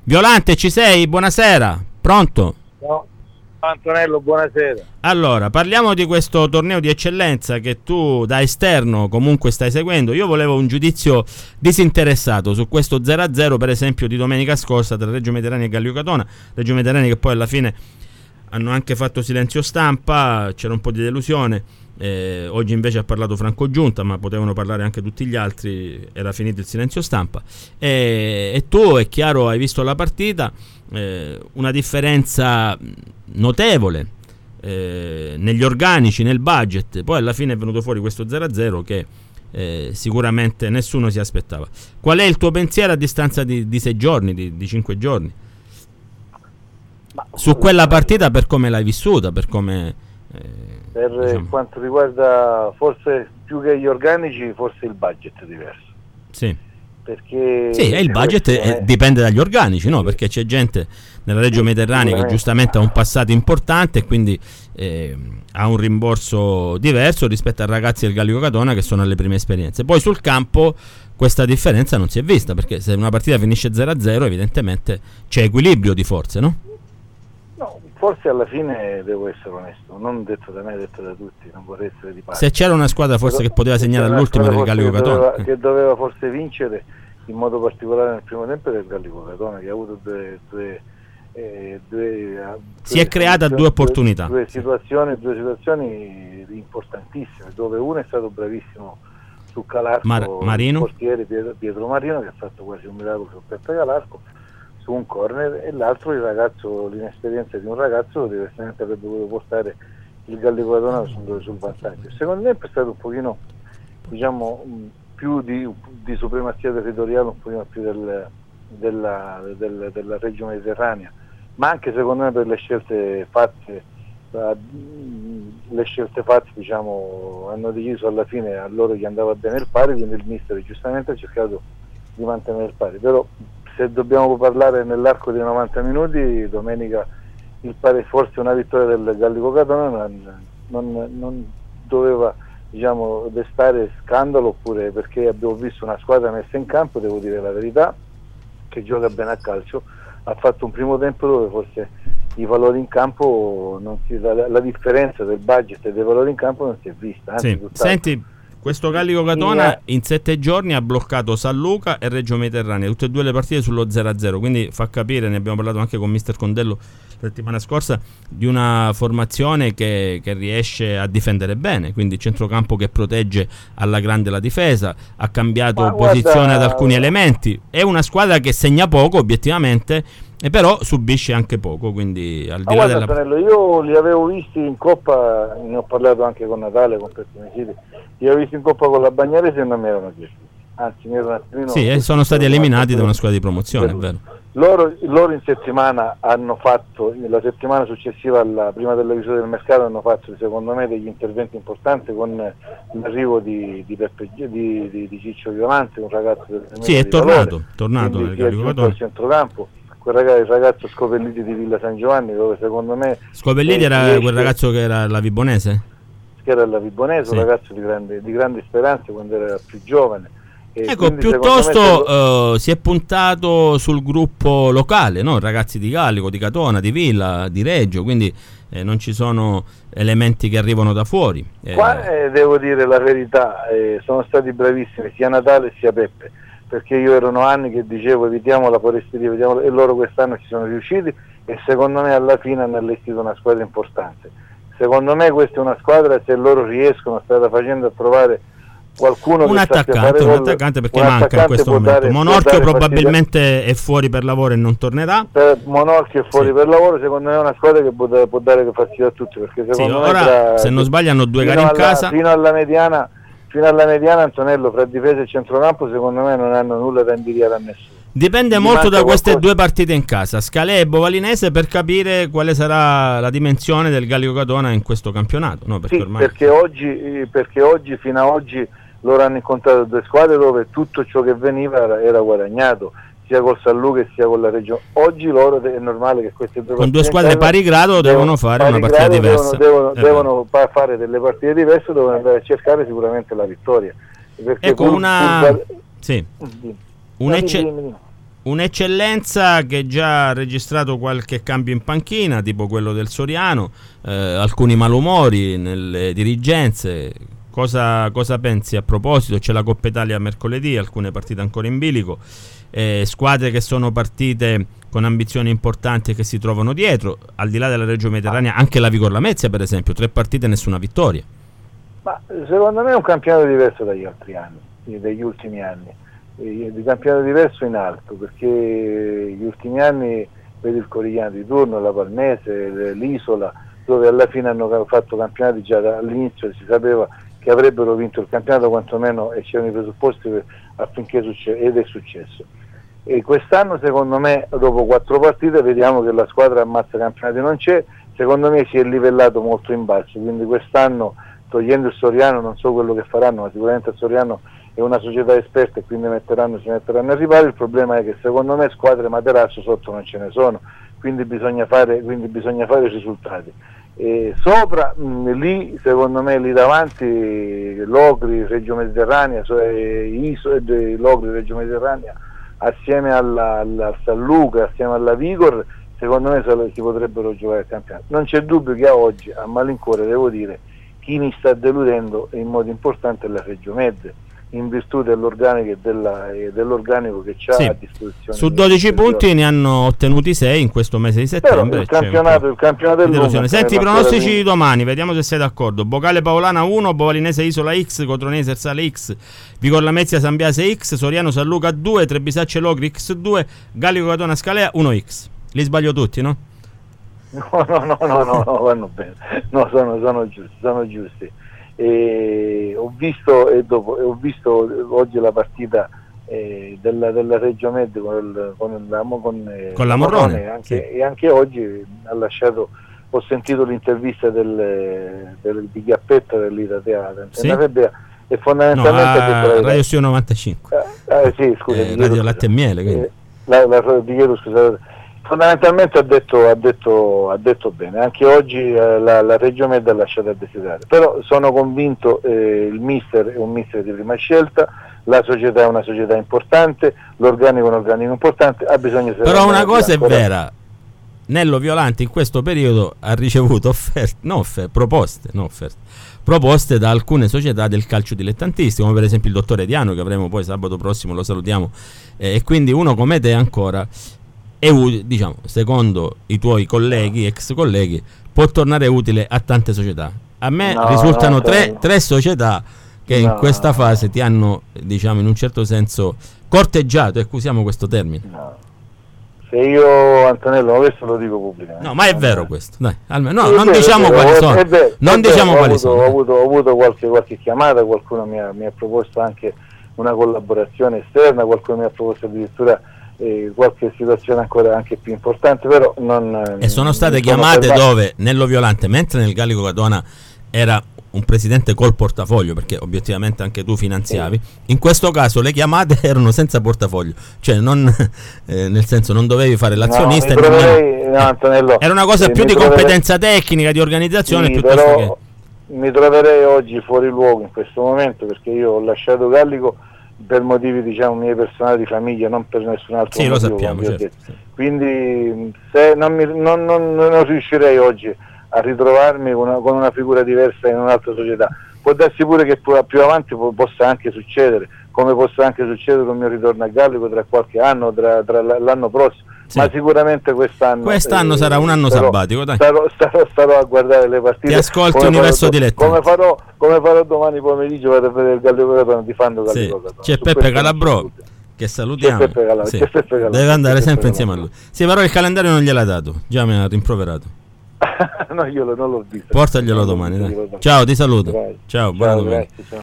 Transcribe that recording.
Violante, ci sei? Buonasera, pronto? No. Antonello, buonasera. Allora, parliamo di questo torneo di eccellenza che tu da esterno comunque stai seguendo. Io volevo un giudizio disinteressato su questo 0-0, per esempio, di domenica scorsa tra Reggio Mediterraneo e Gallio Catona. Reggio Mediterraneo che poi alla fine hanno anche fatto silenzio stampa, c'era un po' di delusione. Oggi invece ha parlato Franco Giunta, ma potevano parlare anche tutti gli altri, era finito il silenzio stampa. E tu, è chiaro, hai visto la partita, una differenza notevole negli organici, nel budget. Poi alla fine è venuto fuori questo 0-0 che sicuramente nessuno si aspettava. Qual è il tuo pensiero a distanza di 6 giorni, di 5 giorni? Su quella partita, per come l'hai vissuta, per come... diciamo, quanto riguarda, forse più che gli organici, forse il budget è diverso. Sì. Perché sì, il budget dipende dagli organici, no? Perché c'è gente nella Reggio Mediterranea che giustamente ha un passato importante e quindi ha un rimborso diverso rispetto ai ragazzi del Gallico Catona che sono alle prime esperienze. Poi sul campo questa differenza non si è vista, perché se una partita finisce 0-0 evidentemente c'è equilibrio di forze, no? No, forse alla fine devo essere onesto, non detto da me, detto da tutti, non vorrei essere di parte. Se c'era una squadra forse che poteva segnare all'ultimo del Gallico Catona, che doveva forse vincere in modo particolare nel primo tempo, del Gallico Catona, che ha avuto due si è creata due opportunità, due situazioni importantissime, dove uno è stato bravissimo su Calarco, Marino, il portiere Pietro Marino, che ha fatto quasi un miracolo su Peppe Calarco su un corner, e l'altro l'inesperienza di un ragazzo che diversamente avrebbe dovuto portare il Gallico Catona sul vantaggio. Secondo me è stato un pochino, diciamo, più di supremazia territoriale, un pochino più della Reggio Mediterranea, ma anche secondo me per le scelte fatte, diciamo, hanno deciso alla fine a loro gli andava bene il pari, quindi il mister giustamente ha cercato di mantenere il pari. Però se dobbiamo parlare nell'arco di 90 minuti, domenica il pari, forse una vittoria del Gallico Catona non doveva, diciamo, destare scandalo, oppure perché abbiamo visto una squadra messa in campo, devo dire la verità, che gioca bene a calcio. Ha fatto un primo tempo dove forse i valori in campo la differenza del budget e dei valori in campo non si è vista, anzi, sì. Senti, questo Gallico Catona in 7 giorni ha bloccato San Luca e Reggio Mediterranea, tutte e due le partite sullo 0-0, quindi fa capire, ne abbiamo parlato anche con mister Condello la settimana scorsa, di una formazione che riesce a difendere bene, quindi centrocampo che protegge alla grande la difesa, ha cambiato posizione ad alcuni elementi, è una squadra che segna poco obiettivamente, e però subisce anche poco, quindi al di là della... Antonello, io li avevo visti in Coppa, ne ho parlato anche con Natale, con Pettinesi, li avevo visti in Coppa con la Bagnarese e non mi erano piaciuti, anzi mi erano sono stati eliminati da una squadra di promozione, è vero. Loro in settimana hanno fatto, la settimana successiva prima della chiusura del mercato, hanno fatto secondo me degli interventi importanti con l'arrivo di Ciccio Violante, un ragazzo del è tornato al centrocampo. Il ragazzo Scopelliti di Villa San Giovanni, dove secondo me Scopelliti era quel ragazzo che era la Vibonese? Che era la Vibonese, sì. Un ragazzo di grandi speranze quando era più giovane. Ecco, piuttosto si è puntato sul gruppo locale, no? Ragazzi di Gallico, di Catona, di Villa, di Reggio, quindi non ci sono elementi che arrivano da fuori. Qua devo dire la verità, sono stati bravissimi sia Natale sia Peppe, perché io erano anni che dicevo evitiamo la foresteria, e loro quest'anno ci sono riusciti, e secondo me alla fine hanno allestito una squadra importante. Secondo me questa è una squadra, se loro riescono, strada facendo, a trovare qualcuno un attaccante, perché manca in questo momento. Monorchio probabilmente è fuori per lavoro e non tornerà. Monorchio è fuori per lavoro, secondo me è una squadra che può dare fastidio a tutti, perché secondo me ora, se non sbaglio, hanno 2 gare in casa. Fino alla mediana, Antonello, fra difesa e centrocampo, secondo me non hanno nulla da invidiare a nessuno. Dipende molto da queste 2 partite in casa, Scalè e Bovalinese, per capire quale sarà la dimensione del Gallico Catona in questo campionato, no? Perché ormai... perché oggi, fino a oggi, loro hanno incontrato 2 squadre dove tutto ciò che veniva era guadagnato, sia col San Luca e sia con la Reggio. Oggi loro è normale che queste 2 con 2 squadre pari grado devono fare una partita diversa, devono fare delle partite diverse, devono andare a cercare sicuramente la vittoria, perché ecco un'eccellenza che già ha registrato qualche cambio in panchina, tipo quello del Soriano, alcuni malumori nelle dirigenze. Cosa pensi a proposito? C'è la Coppa Italia mercoledì, alcune partite ancora in bilico, squadre che sono partite con ambizioni importanti e che si trovano dietro, al di là della Reggio Mediterranea, anche la Vigor Lamezia per esempio, 3 partite nessuna vittoria. Ma secondo me è un campionato diverso dagli altri anni, degli ultimi anni. Di campionato diverso in alto, perché gli ultimi anni vedi il Corigliano di turno, la Palmese, l'Isola, dove alla fine hanno fatto campionati già dall'inizio, si sapeva che avrebbero vinto il campionato quantomeno, e c'erano i presupposti affinché ed è successo. E quest'anno secondo me dopo 4 partite vediamo che la squadra ammazza campionati non c'è, secondo me si è livellato molto in basso, quindi quest'anno togliendo il Soriano non so quello che faranno, ma sicuramente il Soriano è una società esperta e quindi si metteranno a riparo. Il problema è che secondo me squadre materasso sotto non ce ne sono, quindi bisogna fare i risultati. E sopra lì secondo me lì davanti Locri, Reggio Mediterranea, Locri, Reggio Mediterranea assieme al San Luca, assieme alla Vigor, secondo me si potrebbero giocare il campionato. Non c'è dubbio che a oggi a malincuore devo dire chi mi sta deludendo in modo importante è la Reggio Med, in virtù dell'organico che c'ha a disposizione. Su 12 punti ne hanno ottenuti 6 in questo mese di settembre. Però il campionato è lungo. Senti i pronostici di domani, vediamo se sei d'accordo. Bocale Paolana 1, Bovalinese Isola X, Cotronese Ersale X, Vigor Lamezia San Biase X, Soriano San Luca 2, Trebisacce Locri X2, Gallico Catona Scalea 1X. Li sbaglio tutti, no? No, vanno bene. No, sono giusti. Ho visto oggi la partita della Reggio Med con la Morrone e anche oggi ho sentito l'intervista di Chiappetta dell'Italia e fondamentalmente Radio Sio 95 sì, scusa, Radio Latte e Miele scusate. Fondamentalmente ha detto bene, anche oggi la Reggio Med ha lasciato a desiderare, però sono convinto il mister è un mister di prima scelta, la società è una società importante, l'organico è un organico importante, ha bisogno. Però una cosa è vera, Nello Violante in questo periodo ha ricevuto proposte da alcune società del calcio dilettantistico, come per esempio il dottore Diano, che avremo poi sabato prossimo, lo salutiamo, e quindi uno come te ancora diciamo, secondo i tuoi colleghi, ex colleghi, può tornare utile a tante società. A me risultano tre società che in questa fase ti hanno, diciamo, in un certo senso corteggiato, usiamo questo termine. Se io, Antonello, questo lo dico pubblicamente. No, ma è vero questo, dai, almeno non diciamo quali sono. Ho avuto qualche chiamata, qualcuno mi ha proposto anche una collaborazione esterna, qualcuno mi ha proposto addirittura qualche situazione ancora anche più importante, però e sono state chiamate dove Nello Violante, mentre nel Gallico Catona era un presidente col portafoglio, perché obiettivamente anche tu finanziavi, in questo caso le chiamate erano senza portafoglio, cioè nel senso non dovevi fare l'azionista, Antonello, era una cosa più di competenza tecnica, di organizzazione, piuttosto che mi troverei oggi fuori luogo in questo momento, perché io ho lasciato Gallico per motivi, diciamo, miei personali, di famiglia, non per nessun altro motivo, lo sappiamo, certo. Quindi se non riuscirei oggi a ritrovarmi con una figura diversa in un'altra società. Può darsi pure che più avanti possa anche succedere, come possa anche succedere con il mio ritorno a Gallico tra qualche anno, tra l'anno prossimo. Sì. Ma sicuramente quest'anno sarà un anno sabbatico, dai. Starò a guardare le partite. Ti ascolti Universo Dilettante. Come farò domani pomeriggio, vado a vedere il Gallico Catona, ti fanno Gallico Catona. C'è Peppe Calabrò, che salutiamo. Deve andare sempre insieme a lui. Sì, però il calendario non gliel'ha dato, già mi ha rimproverato. No, io non l'ho visto. Portaglielo domani, dai. Ciao, ti saluto. Ciao, buona domenica.